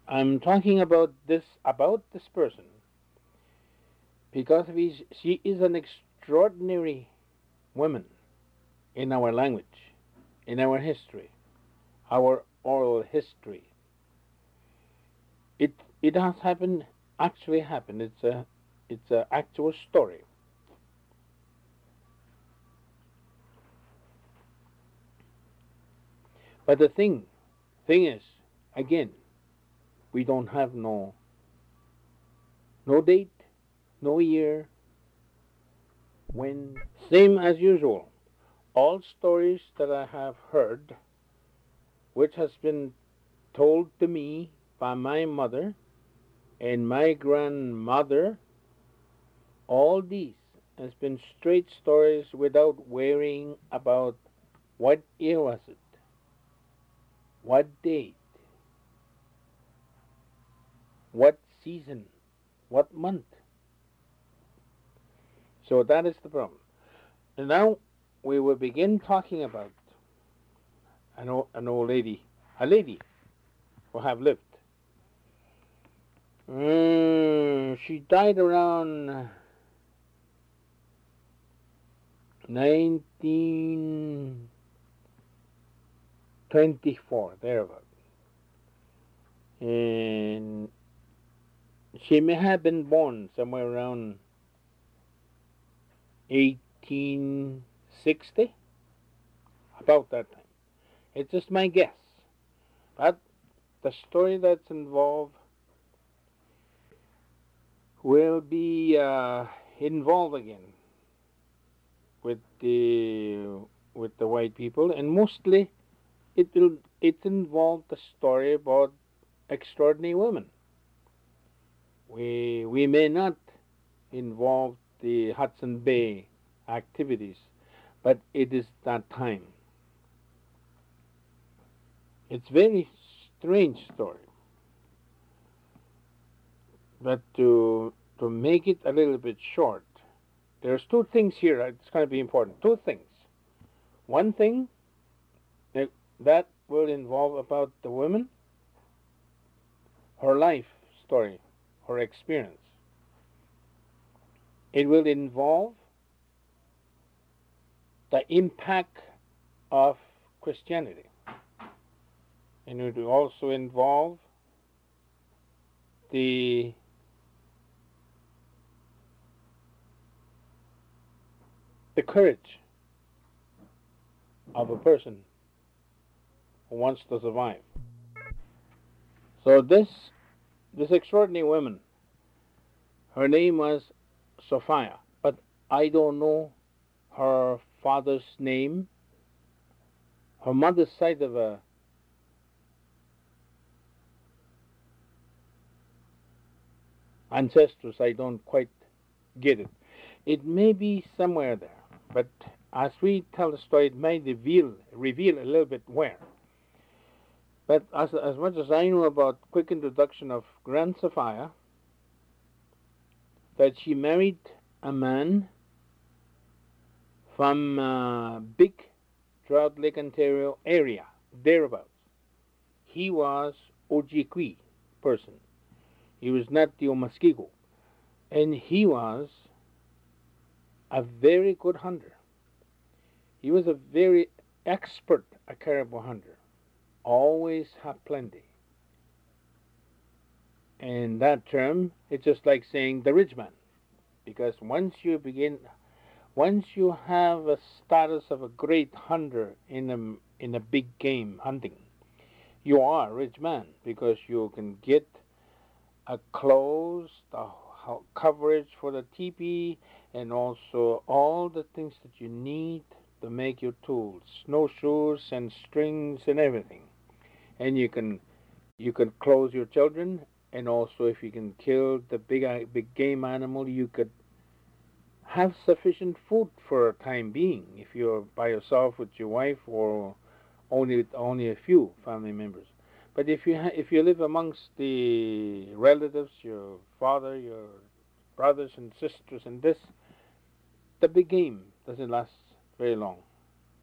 I'm talking about this person because she is an extraordinary woman in our language, in our history, our oral history. It has happened, actually happened. It's a actual story. But the thing is, again, we don't have no date, no year, when. Same as usual. All stories that I have heard, which has been told to me by my mother and my grandmother, all these has been straight stories without worrying about what year was it, what date, what season, what month. So that is the problem. And now we will begin talking about an old lady, a lady who have lived. She died around 1924, thereabout. And she may have been born somewhere around 1860, about that time. It's just my guess. But the story that's involved will be involved again with the white people, and mostly it involved the story about extraordinary women. We may not involve the Hudson Bay activities, but it is that time. It's very strange story, but to make it a little bit short, there's two things here. It's going to be important. Two things. One thing that will involve about the woman, her life story, her experience. It will involve the impact of Christianity, and it will also involve the courage of a person who wants to survive. So this extraordinary woman, her name was Sophia, but I don't know her father's name. Her mother's side of ancestors, I don't quite get it. It may be somewhere there, but as we tell the story, it may reveal a little bit where. But as much as I know about quick introduction of Grand Sophia, that she married a man from Big Trout Lake, Ontario area, thereabouts. He was Ojibwe person. He was not the Omuskego. And he was a very good hunter. He was a very expert a caribou hunter. Always have plenty. And that term, it's just like saying the ridgeman. Because once you have a status of a great hunter in a big game hunting, you are a rich man because you can get a clothes, the coverage for the teepee, and also all the things that you need to make your tools, snowshoes and strings and everything. And you can clothe your children, and also if you can kill the big game animal, you could have sufficient food for a time being if you're by yourself with your wife or only a few family members. But if you live amongst the relatives, your father, your brothers and sisters, and this, the big game doesn't last very long.